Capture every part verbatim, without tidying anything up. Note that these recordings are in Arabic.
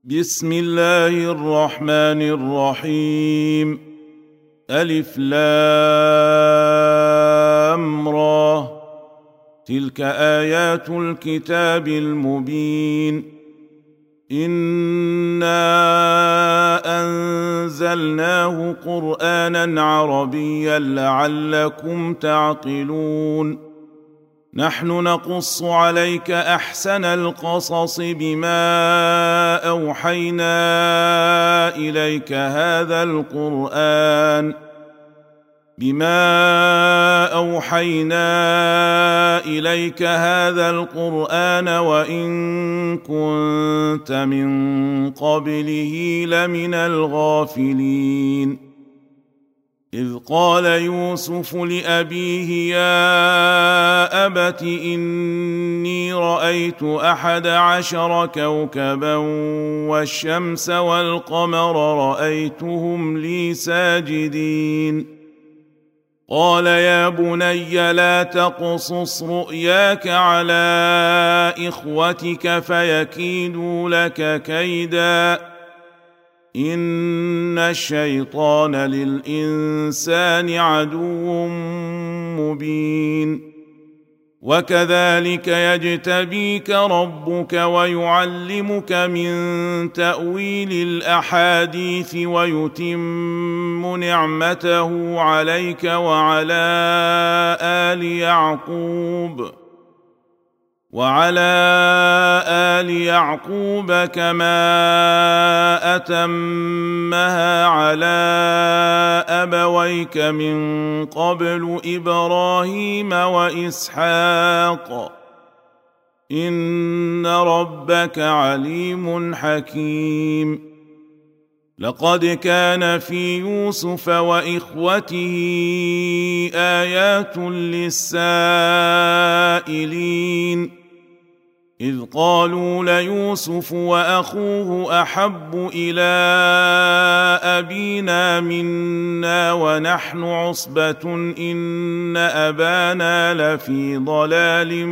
بسم الله الرحمن الرحيم. ألف لام را، تلك آيات الكتاب المبين. إنا أنزلناه قرآنا عربيا لعلكم تعقلون. نحن نقص عليك أحسن القصص بما أوحينا إليك هذا القرآن بما أوحينا إليك هذا القرآن وإن كنت من قبله لمن الغافلين. إذ قال يوسف لأبيه يا أبت إني رأيت أحد عشر كوكبا والشمس والقمر رأيتهم لي ساجدين. قال يا بني لا تقصص رؤياك على إخوتك فيكيدوا لك كيدا إن الشيطان للإنسان عدو مبين. وكذلك يجتبيك ربك ويعلمك من تأويل الأحاديث ويتم نعمته عليك وعلى آل يعقوب وعلى آل يعقوب كما أتمها على أبويك من قبل إبراهيم وإسحاق إن ربك عليم حكيم. لقد كان في يوسف وإخوته آيات للسائلين إذ قالوا ليوسف وأخوه أحب إلى أبينا منا ونحن عصبة إن أبانا لفي ضلال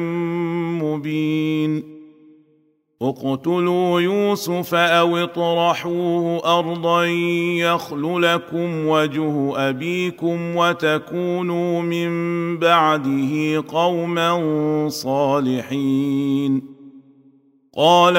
مبين. اقتلوا يوسف أو اطرحوه أرضا يخل لكم وجه أبيكم وتكونوا من بعده قوما صالحين. قال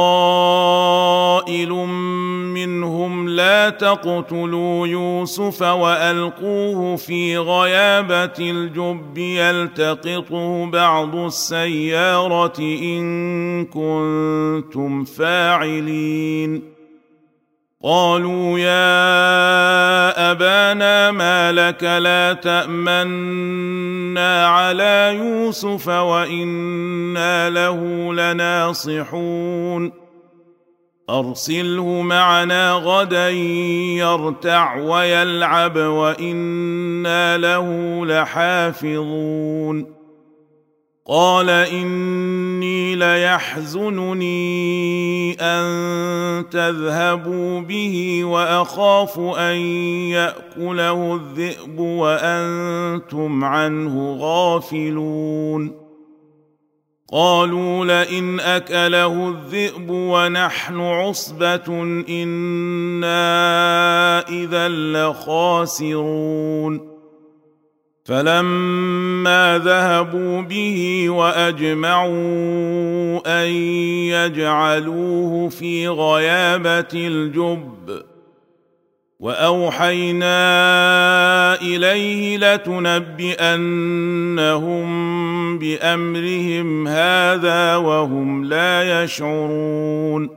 قائل منهم لا تقتلوا يوسف وألقوه في غيابة الجب يلتقطه بعض السيارة إن كنتم فاعلين. قالوا يا أبانا ما لك لا تأمنا على يوسف وإنا له لناصحون. أرسله معنا غدا يرتع ويلعب وإنا له لحافظون. قال إني ليحزنني أن تذهبوا به وأخاف أن يأكله الذئب وأنتم عنه غافلون. قالوا لئن أكله الذئب ونحن عصبة إنا إذا لخاسرون. فلما ذهبوا به وأجمعوا أن يجعلوه في غيابة الجب وأوحينا إليه لتنبئنهم بأمرهم هذا وهم لا يشعرون.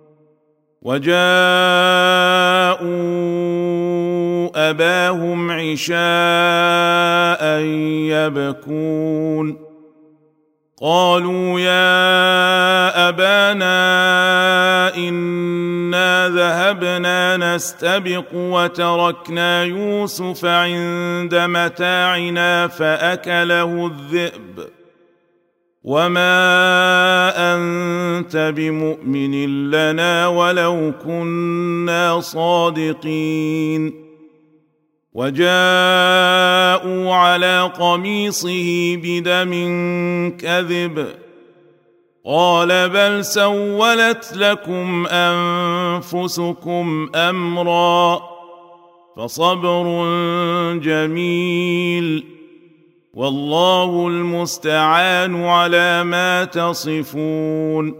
وجاءوا أباهم عشاء يبكون. قالوا يا أبانا إنا ذهبنا نستبق وتركنا يوسف عند متاعنا فأكله الذئب وما أنت بمؤمن لنا ولو كنا صادقين. وجاءوا على قميصه بدم كذب قال بل سولت لكم أنفسكم أمرا فصبر جميل والله المستعان على ما تصفون.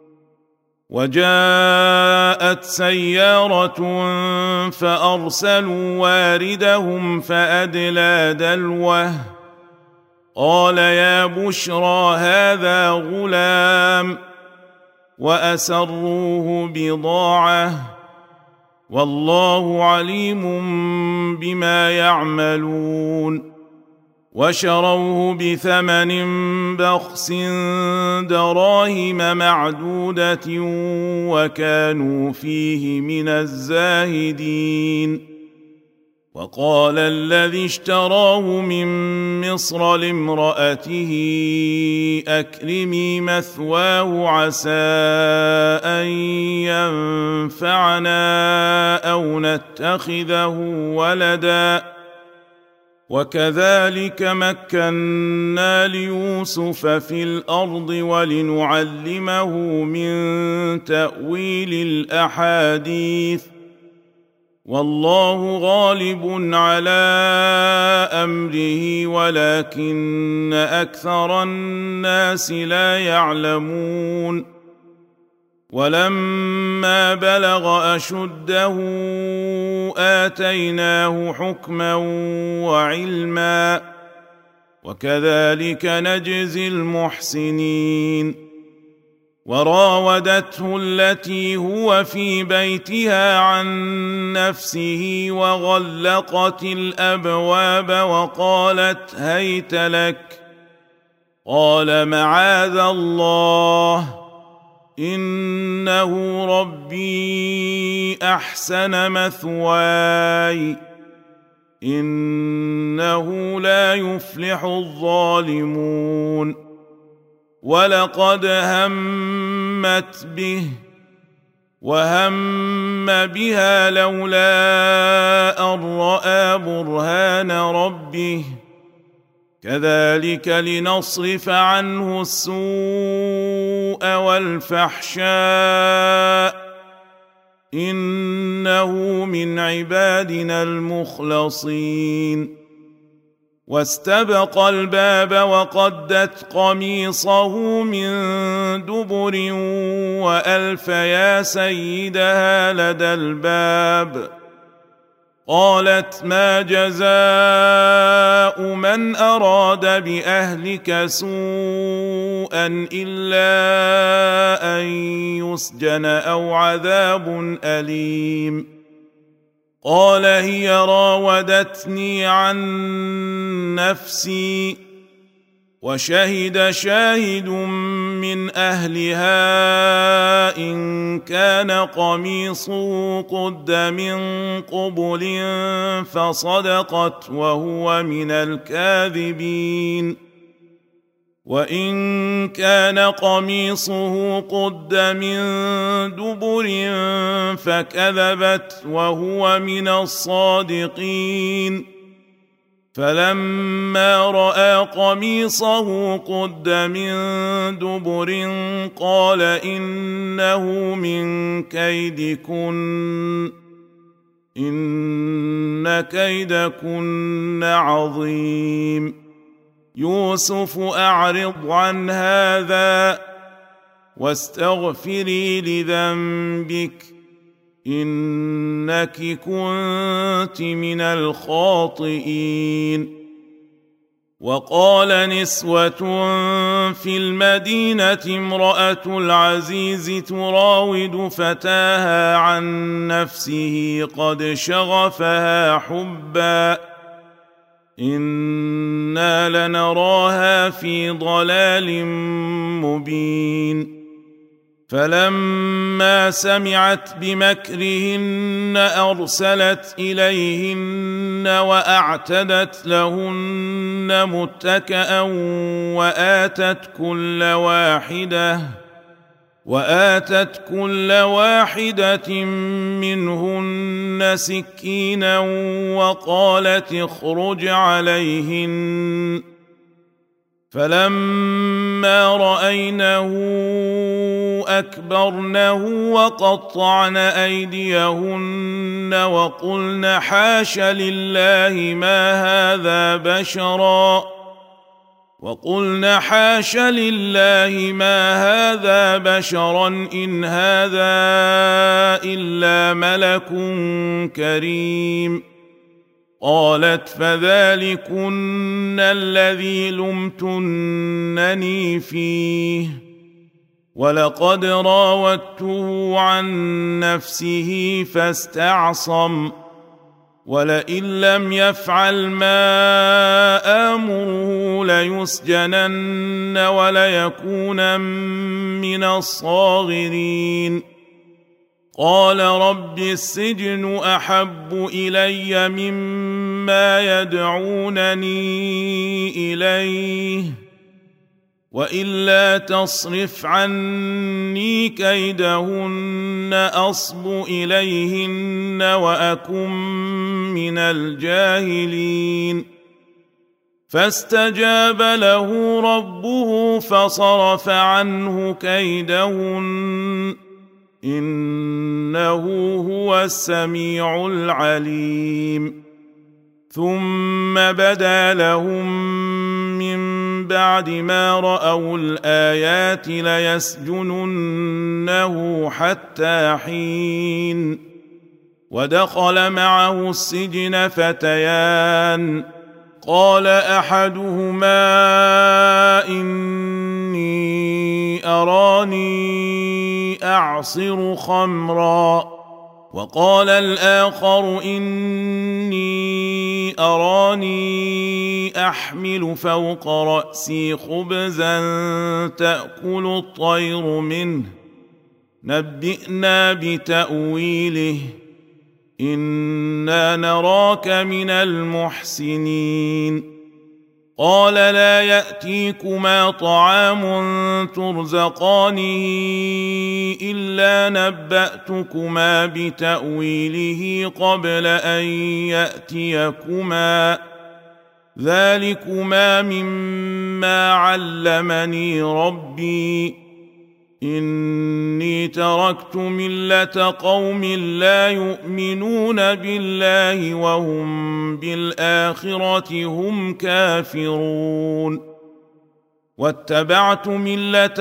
وجاءت سيارة فأرسلوا واردهم فأدلى دلوه قال يا بشرى هذا غلام وأسروه بضاعة والله عليم بما يعملون. وشروه بثمن بخس دراهم معدودة وكانوا فيه من الزاهدين. وقال الذي اشتراه من مصر لامرأته أكرمي مثواه عسى أن ينفعنا أو نتخذه ولدا وكذلك مكنا ليوسف في الأرض ولنعلمه من تأويل الأحاديث والله غالب على أمره ولكن أكثر الناس لا يعلمون. ولما بلغ أشده آتيناه حكما وعلما وكذلك نجزي المحسنين. وراودته التي هو في بيتها عن نفسه وغلقت الأبواب وقالت هيت لك قال معاذ الله إنه ربي أحسن مثواي إنه لا يفلح الظالمون. ولقد همت به وهم بها لولا أن رأى برهان ربه كذلك لنصرف عنه السوء والفحشاء إنه من عبادنا المخلصين. واستبق الباب وقدت قميصه من دبر وألف يا سيدها لدى الباب قالت ما جزاء من أراد بأهلك سوءا إلا أن يسجن أو عذاب أليم قال هي راودتني عن نفسي وشهد شاهد من أهلها إن كان قميصه قد من قبل فصدقت وهو من الكاذبين وإن كان قميصه قد من دبر فكذبت وهو من الصادقين فلما رأى قميصه قد من دبر قال إنه من كيدكن إن كيدكن عظيم. يوسف أعرض عن هذا واستغفري لذنبك إنك كنت من الخاطئين. وقال نسوة في المدينة امرأة العزيز تراود فتاها عن نفسه قد شغفها حبا إنا لنراها في ضلال مبين. فلما سمعت بمكرهن أرسلت إليهن وأعتدت لهن متكأ وآتت كل واحدة وآتت كل واحدة منهن سكينا وقالت اخرج عليهن فلما رأينه أكبرنه وقطعن أيديهن وقلن حاش لله ما هذا بشرا وقلن حاش لله ما هذا بشرا إن هذا إلا ملك كريم. قالت فذلكن الذي لمتنني فيه ولقد راودته عن نفسه فاستعصم ولئن لم يفعل ما آمره ليسجنن وليكونن من الصاغرين. قال رب السجن أحب إلي مما يدعونني إليه وإلا تصرف عني كيدهن أصب إليهن وأكن من الجاهلين. فاستجاب له ربه فصرف عنه كيدهن إنه هو السميع العليم. ثم بدا لهم من بعد ما رأوا الآيات ليسجننه حتى حين. ودخل معه السجن فتيان قال أحدهما إني أراني أعصر خمرا وقال الآخر إني أراني أحمل فوق رأسي خبزا تأكل الطير منه نبئنا بتأويله إنا نراك من المحسنين. قال لا يأتيكما طعام ترزقانه إلا نبأتكما بتأويله قبل أن يأتيكما ذلكما مما علمني ربي إني تركت ملة قوم لا يؤمنون بالله وهم بالآخرة هم كافرون واتبعت ملة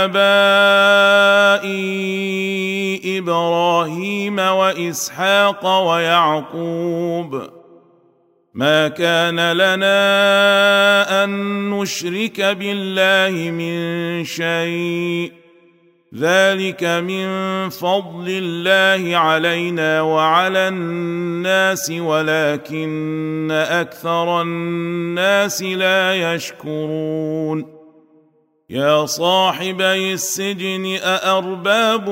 آبائي إبراهيم وإسحاق ويعقوب ما كان لنا أن نشرك بالله من شيء ذلك من فضل الله علينا وعلى الناس ولكن أكثر الناس لا يشكرون. يا صاحبي السجن أأرباب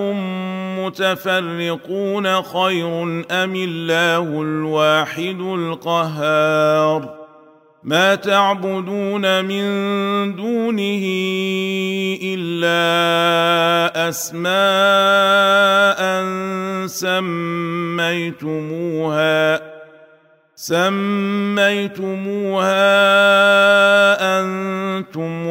متفرقون خير أم الله الواحد القهار ما تعبدون من دونه إلا أسماء سميتموها سميتموها أنتم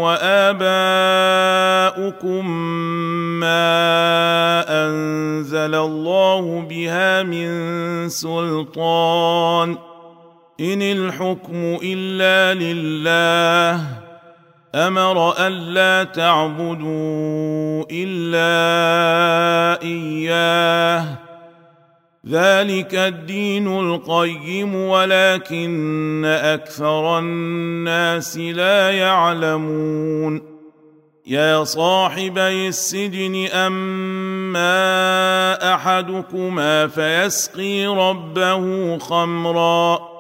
وآباؤكم ما أنزل الله بها من سلطان إن الحكم إلا لله أمر ألا تعبدوا إلا إياه ذلك الدين القيم ولكن أكثر الناس لا يعلمون. يا صاحبي السجن أما أحدكما فيسقي ربه خمرا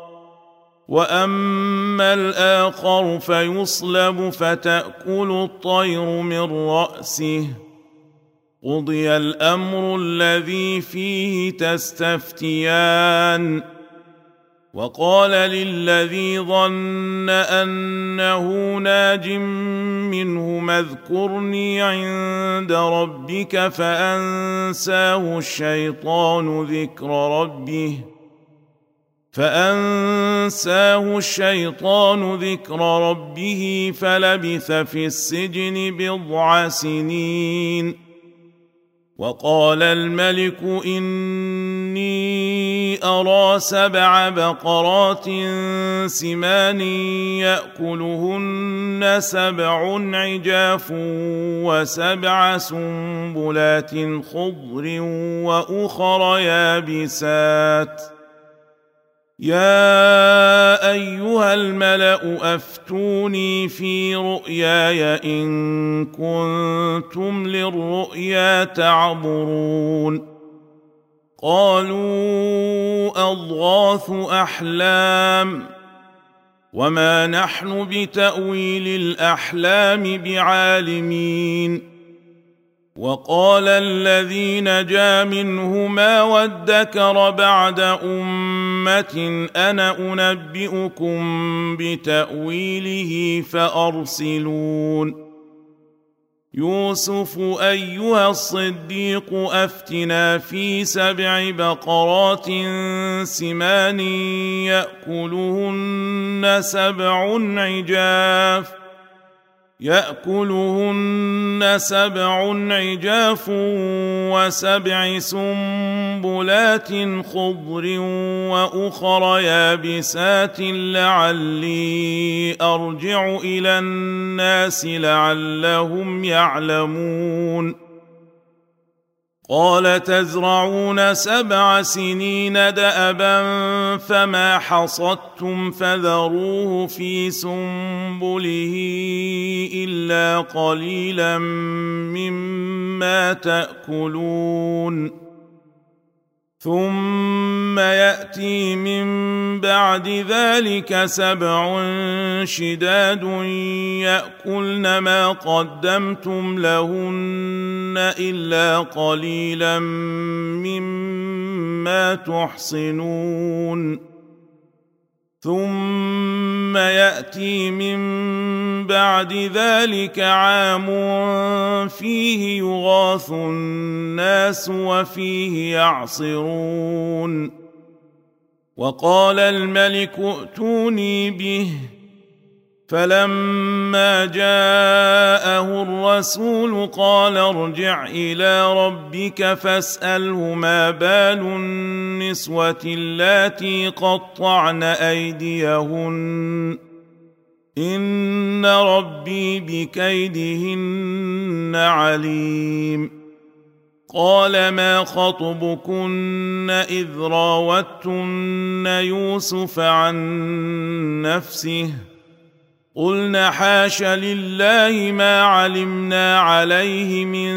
وأما الآخر فيصلب فتأكل الطير من رأسه قضي الأمر الذي فيه تستفتيان. وقال للذي ظن أنه ناج منه اذكرني عند ربك فأنساه الشيطان ذكر ربه فأنساه الشيطان ذكر ربه فلبث في السجن بضع سنين. وقال الملك إني أرى سبع بقرات سمان يأكلهن سبع عجاف وسبع سنبلات خضر وأخر يابسات. يا أيها الملأ أفتوني في رؤياي إن كنتم للرؤيا تعبرون. قالوا أضغاث أحلام وما نحن بتأويل الأحلام بعالمين. وقال الذي نجا منهما وادكر بعد أمة أنا أنبئكم بتأويله فأرسلون. يوسف أيها الصديق أفتنا في سبع بقرات سمان يأكلهن سبع عجاف يأكلهن سبع عجاف وسبع سنبلات خضر وأخر يابسات لعلي أرجع إلى الناس لعلهم يعلمون. قال تزرعون سبع سنين دأبا فما حصدتم فذروه في سنبله إلا قليلا مما تأكلون. ثم يأتي من بعد ذلك سبع شداد يأكلن ما قدمتم لهن إلا قليلا مما تحصنون. ثم يأتي من بعد ذلك عام فيه يغاث الناس وفيه يعصرون. وقال الملك ائتوني به فلما جاءه الرسول قال ارجع إلى ربك فاسأله ما بال النسوة اللاتي قطعن أيديهن إن ربي بكيدهن عليم. قال ما خطبكن إذ راوتن يوسف عن نفسه قلنا حاش لله ما علمنا عليه من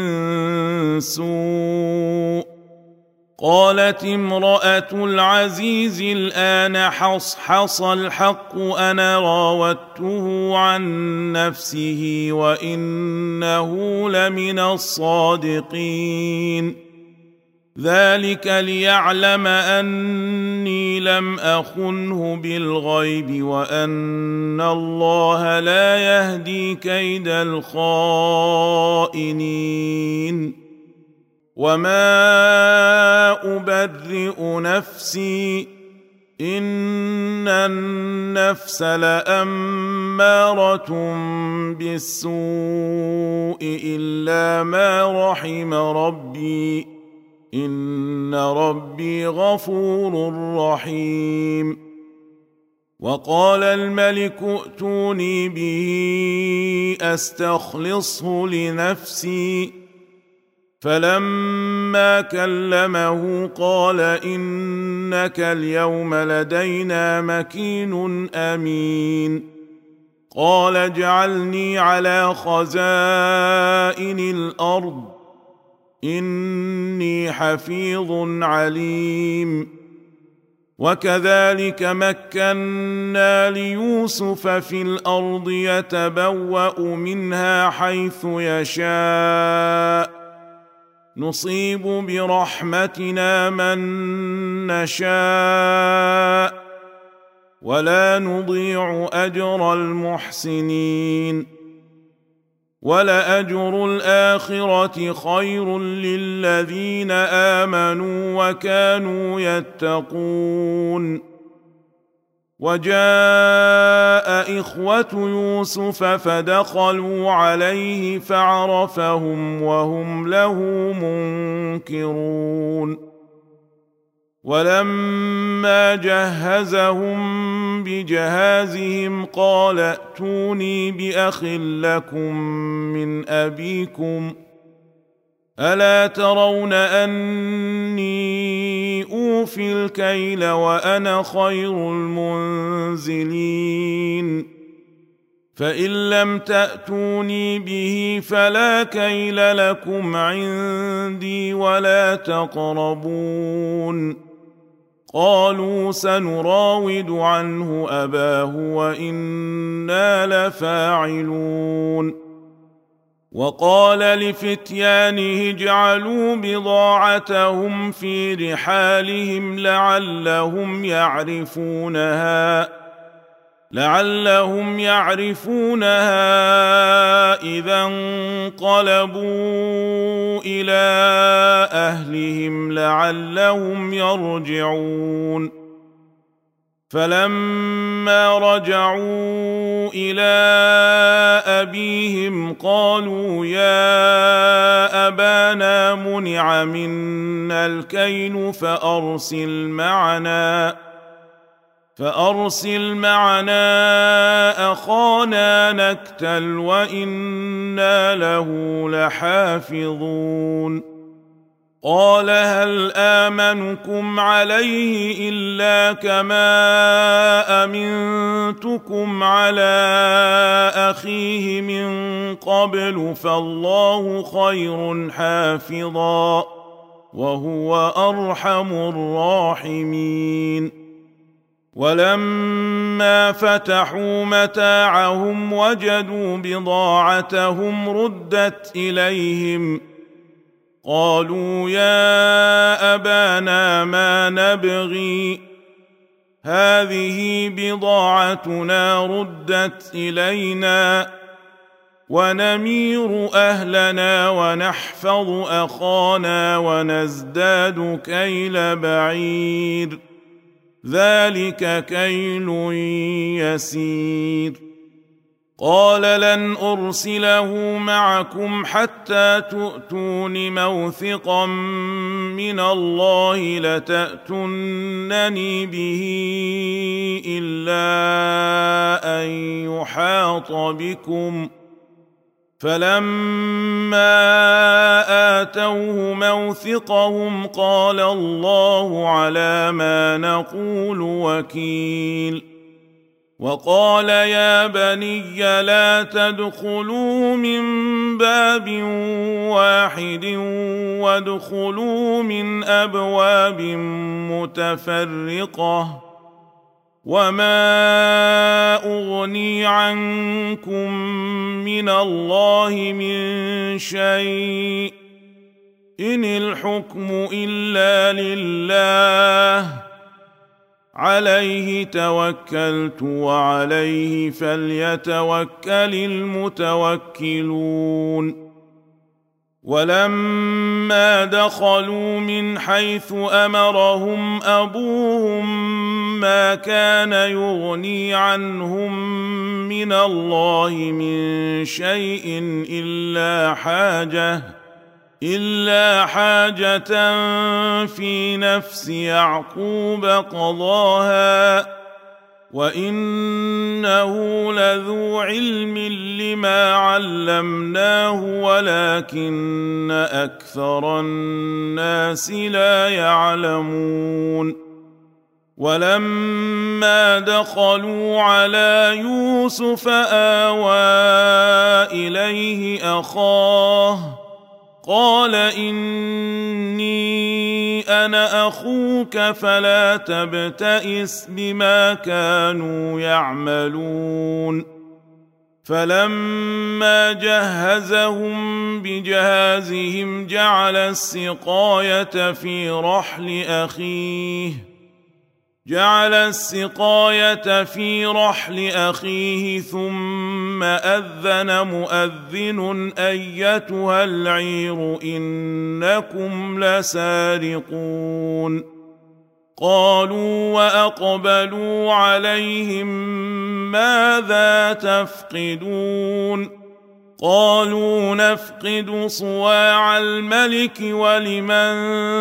سوء. قالت امرأة العزيز الآن حصحص الحق أنا راودته عن نفسه وإنه لمن الصادقين. ذلك ليعلم أني لم أخنه بالغيب وأن الله لا يهدي كيد الخائنين. وما أبرئ نفسي إن النفس لأمارة بالسوء إلا ما رحم ربي إن ربي غفور رحيم. وقال الملك ائتوني به أستخلصه لنفسي فلما كلمه قال إنك اليوم لدينا مكين أمين. قال اجعلني على خزائن الأرض إني حفيظ عليم. وكذلك مكنا ليوسف في الأرض يتبوأ منها حيث يشاء نصيب برحمتنا من نشاء ولا نضيع أجر المحسنين. ولأجر الآخرة خير للذين آمنوا وكانوا يتقون وجاء إخوة يوسف فدخلوا عليه فعرفهم وهم له منكرون ولما جهزهم بجهازهم قال ائتوني بأخ لكم من أبيكم ألا ترون أني أوفي الكيل وأنا خير المنزلين فإن لم تأتوني به فلا كيل لكم عندي ولا تقربون قالوا سنراود عنه أباه وإنا لفاعلون وقال لفتيانه اجعلوا بضاعتهم في رحالهم لعلهم يعرفونها لعلهم يعرفونها إذا انقلبوا إلى أهلهم لعلهم يرجعون فلما رجعوا إلى أبيهم قالوا يا أبانا منع منا الكيل فأرسل معنا فأرسل معنا أخانا نكتل وإنا له لحافظون قال هل آمنكم عليه إلا كما أمنتكم على أخيه من قبل فالله خير حافظا وهو أرحم الراحمين ولما فتحوا متاعهم وجدوا بضاعتهم ردت إليهم قالوا يا أبانا ما نبغي هذه بضاعتنا ردت إلينا ونمير أهلنا ونحفظ أخانا ونزداد كيل بعير ذلك كيل يسير قال لن أرسله معكم حتى تؤتون موثقا من الله لتأتونني به إلا أن يحاط بكم فلما آتوه موثقهم قال الله على ما نقول وكيل وقال يا بني لا تدخلوا من باب واحد وادخلوا من أبواب متفرقة وما أغني عنكم من الله من شيء إن الحكم إلا لله عليه توكلت وعليه فليتوكل المتوكلون ولما دخلوا من حيث أمرهم أبوهم ما كان يغني عنهم من الله من شيء إلا حاجة إلا حاجة في نفس يعقوب قضاها وإنه لذو علم لما علمناه ولكن أكثر الناس لا يعلمون ولما دخلوا على يوسف آوى إليه أخاه قال إني أنا أخوك فلا تبتئس بما كانوا يعملون فلما جهزهم بجهازهم جعل السقاية في رحل أخيه جعل السقاية في رحل أخيه ثم أذن مؤذن أيتها العير إنكم لسارقون قالوا وأقبلوا عليهم ماذا تفقدون قالوا نفقد صواع الملك ولمن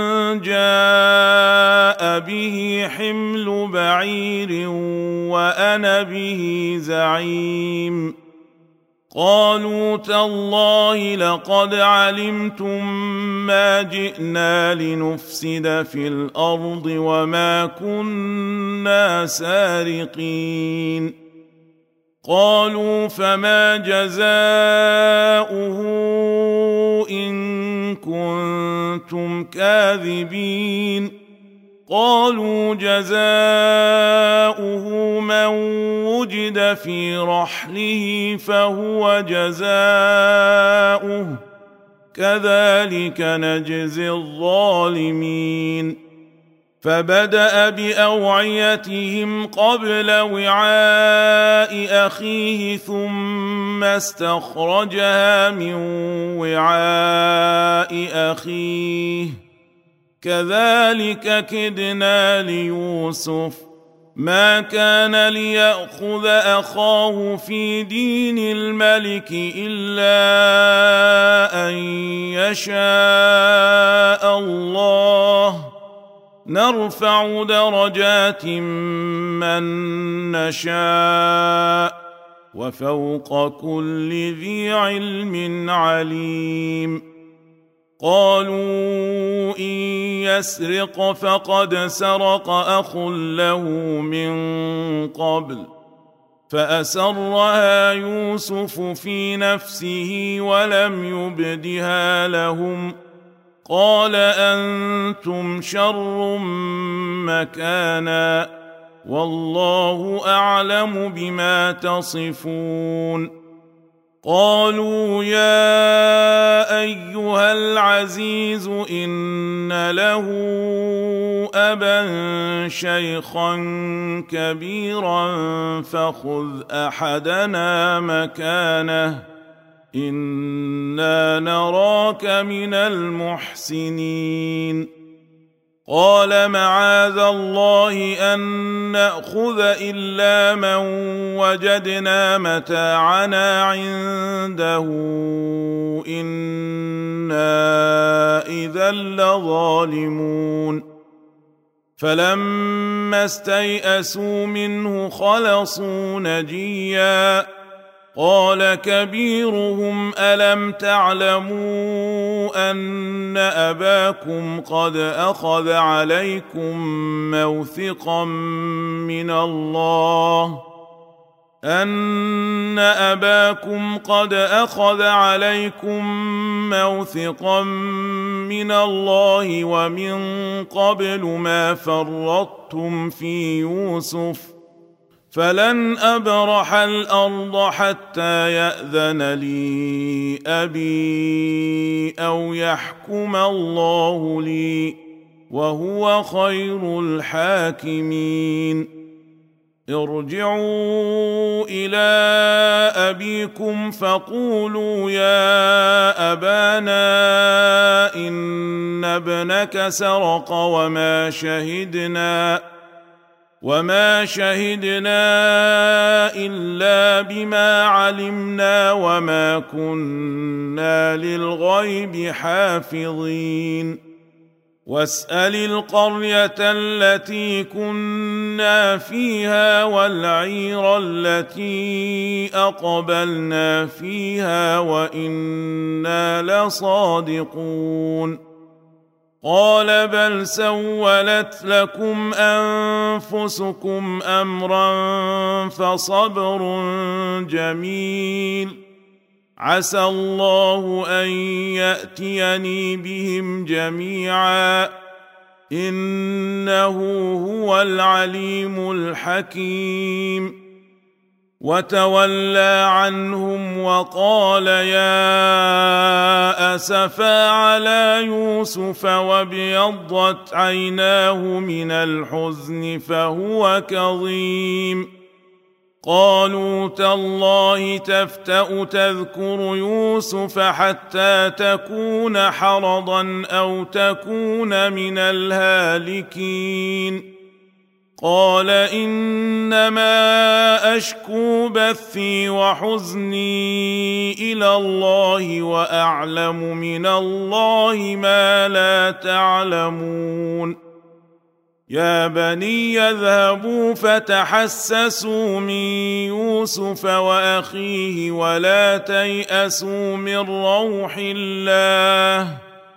جاء به حمل بعير وأنا به زعيم قالوا تالله لقد علمتم ما جئنا لنفسد في الأرض وما كنا سارقين قالوا فما جزاؤه إن كنتم كاذبين قالوا جزاؤه من وجد في رحله فهو جزاؤه كذلك نجزي الظالمين فبدأ بأوعيتهم قبل وعاء أخيه ثم استخرجها من وعاء أخيه كذلك كدنا ليوسف ما كان ليأخذ أخاه في دين الملك إلا أن يشاء الله نرفع درجات من نشاء وفوق كل ذي علم عليم قالوا إن يسرق فقد سرق أخ له من قبل فأسرها يوسف في نفسه ولم يبدها لهم قال أنتم شر مكانا والله أعلم بما تصفون قالوا يا أيها العزيز إن له أبا شيخا كبيرا فخذ أحدنا مكانه إنا نراك من المحسنين قال معاذ الله أن نأخذ إلا من وجدنا متاعنا عنده إنا إذا لظالمون فلما استيئسوا منه خلصوا نجيا قال كبيرهم ألم تعلموا أن أباكم قد أخذ عليكم موثقا من الله أن أباكم قد أخذ عليكم موثقا من الله ومن قبل ما فرطتم في يوسف فلن أبرح الأرض حتى يأذن لي أبي أو يحكم الله لي وهو خير الحاكمين ارجعوا إلى أبيكم فقولوا يا أبانا إن ابنك سرق وما شهدنا وما شهدنا إلا بما علمنا وما كنا للغيب حافظين واسأل القرية التي كنا فيها والعير التي أقبلنا فيها وإنا لصادقون قال بل سولت لكم أنفسكم أمرا فصبر جميل عسى الله أن يأتيني بهم جميعا إنه هو العليم الحكيم وتولى عنهم وقال يا أسفا على يوسف وابيضت عيناه من الحزن فهو كظيم قالوا تالله تفتأ تذكر يوسف حتى تكون حرضا أو تكون من الهالكين قال إنما أشكو بثي وحزني إلى الله وأعلم من الله ما لا تعلمون يا بني اذهبوا فتحسسوا من يوسف وأخيه ولا تيأسوا من روح الله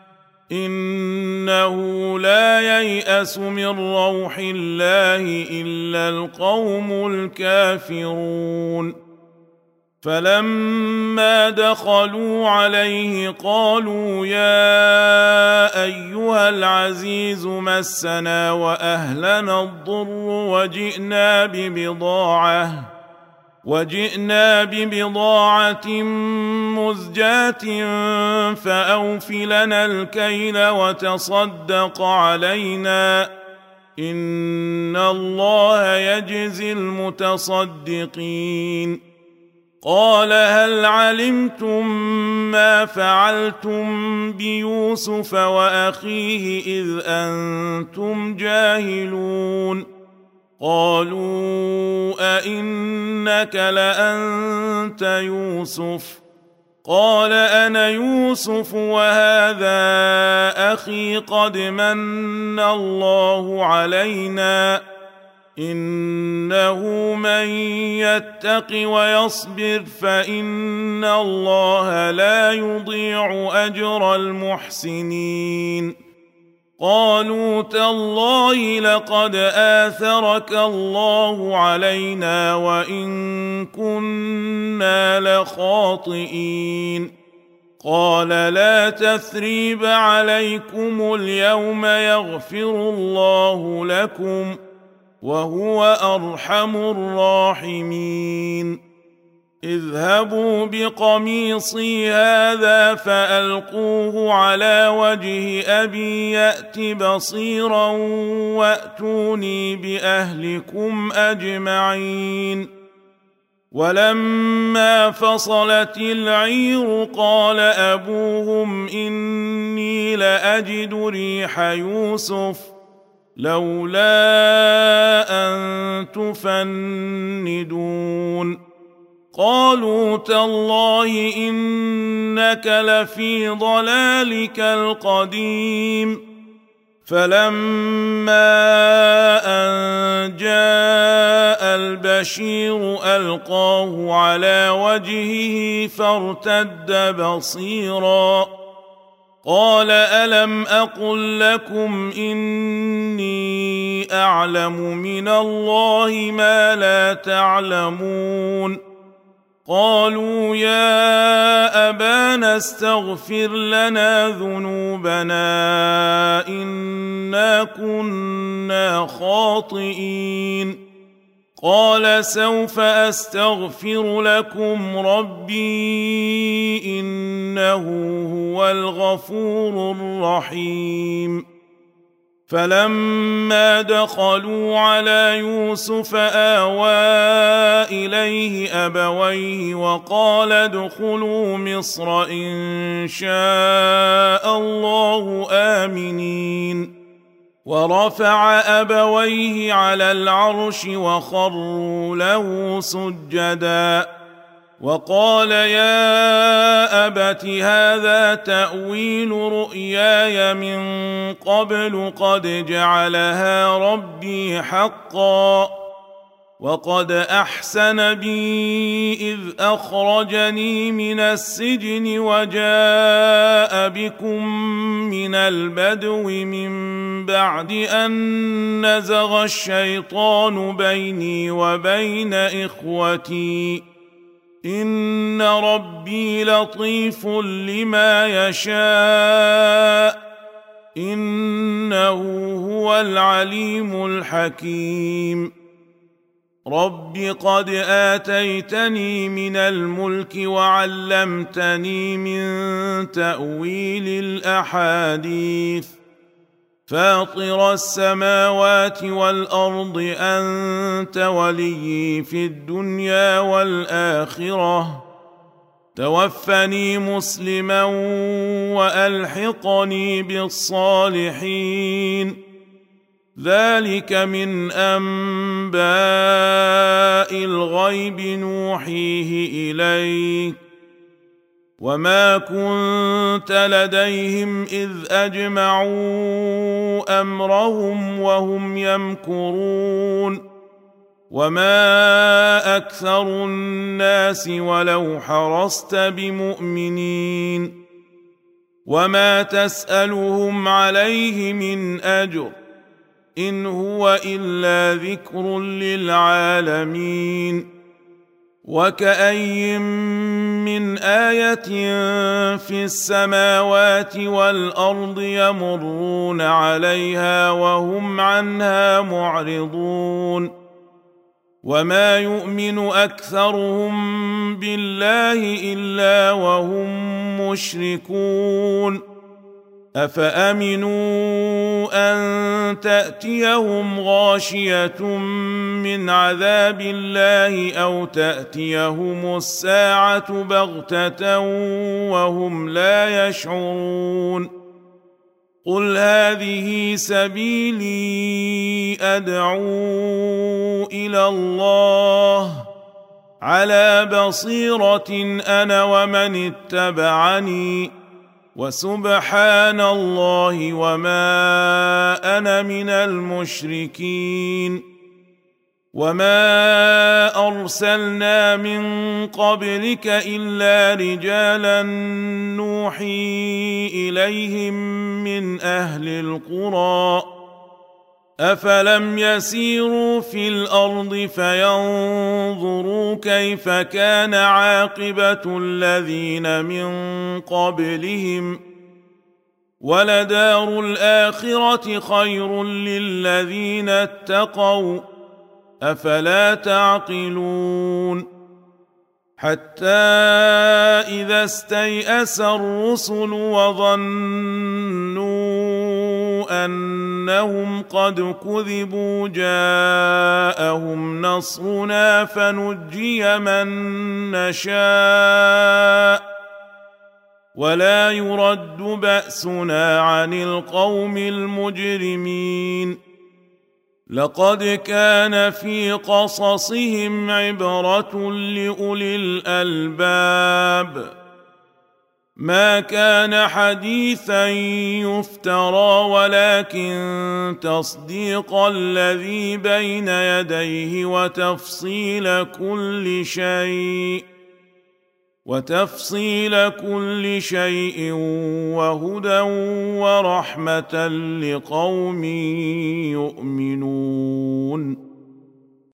إنه لا ييأس من روح الله إلا القوم الكافرون فلما دخلوا عليه قالوا يا أيها العزيز مسنا وأهلنا الضر وجئنا ببضاعة وجئنا ببضاعة مزجاة فأوف لنا الكيل وتصدق علينا إن الله يجزي المتصدقين قال هل علمتم ما فعلتم بيوسف وأخيه إذ أنتم جاهلون قالوا أئنك لأنت يوسف قال أنا يوسف وهذا أخي قد من الله علينا إنه من يتق ويصبر فإن الله لا يضيع أجر المحسنين قالوا تالله لقد آثرك الله علينا وإن كنا لخاطئين قال لا تثريب عليكم اليوم يغفر الله لكم وهو أرحم الراحمين اذهبوا بقميصي هذا فألقوه على وجه أبي يأت بصيرا وأتوني بأهلكم أجمعين ولما فصلت العير قال أبوهم إني لأجد ريح يوسف لولا أن تفندون قالوا تالله إنك لفي ضلالك القديم فلما أن جاء البشير ألقاه على وجهه فارتد بصيرا قال ألم أقل لكم إني أعلم من الله ما لا تعلمون قالوا يا أبانا استغفر لنا ذنوبنا إنا كنا خاطئين قال سوف أستغفر لكم ربي إنه هو الغفور الرحيم فلما دخلوا على يوسف آوى إليه أبويه وقال ادخلوا مصر إن شاء الله آمنين ورفع أبويه على العرش وخروا له سجدا وقال يا أبت هذا تأويل رؤياي من قبل قد جعلها ربي حقا وقد أحسن بي إذ أخرجني من السجن وجاء بكم من البدو من بعد أن نزغ الشيطان بيني وبين إخوتي إن ربي لطيف لما يشاء إنه هو العليم الحكيم رب قد آتيتني من الملك وعلمتني من تأويل الأحاديث فاطر السماوات والارض انت وليي في الدنيا والاخره توفني مسلما والحقني بالصالحين ذلك من انباء الغيب نوحيه اليك وما كنت لديهم اذ اجمعوا امرهم وهم يمكرون وما اكثر الناس ولو حرصت بمؤمنين وما تسالهم عليه من اجر ان هو الا ذكر للعالمين وكأي من آية في السماوات والأرض يمرون عليها وهم عنها معرضون وما يؤمن أكثرهم بالله إلا وهم مشركون أفأمنوا أن تأتيهم غاشية من عذاب الله أو تأتيهم الساعة بغتة وهم لا يشعرون قل هذه سبيلي أدعو إلى الله على بصيرة أنا ومن اتبعني وسبحان الله وما انا من المشركين وما ارسلنا من قبلك الا رجالا نوحي اليهم من اهل القرى افلم يسيروا في الارض فينظروا كيف كان عاقبه الذين من قبلهم ولدار الاخره خير للذين اتقوا افلا تعقلون حتى اذا استيأس الرسل وظنوا انهم قد كذبوا جاءهم نصرنا فنجي من نشاء ولا يرد بأسنا عن القوم المجرمين لقد كان في قصصهم عبرة لأولي الألباب ما كان حديثا يفترى ولكن تصديق الذي بين يديه وتفصيل كل شيء وتفصيل كل شيء وهدى ورحمة لقوم يؤمنون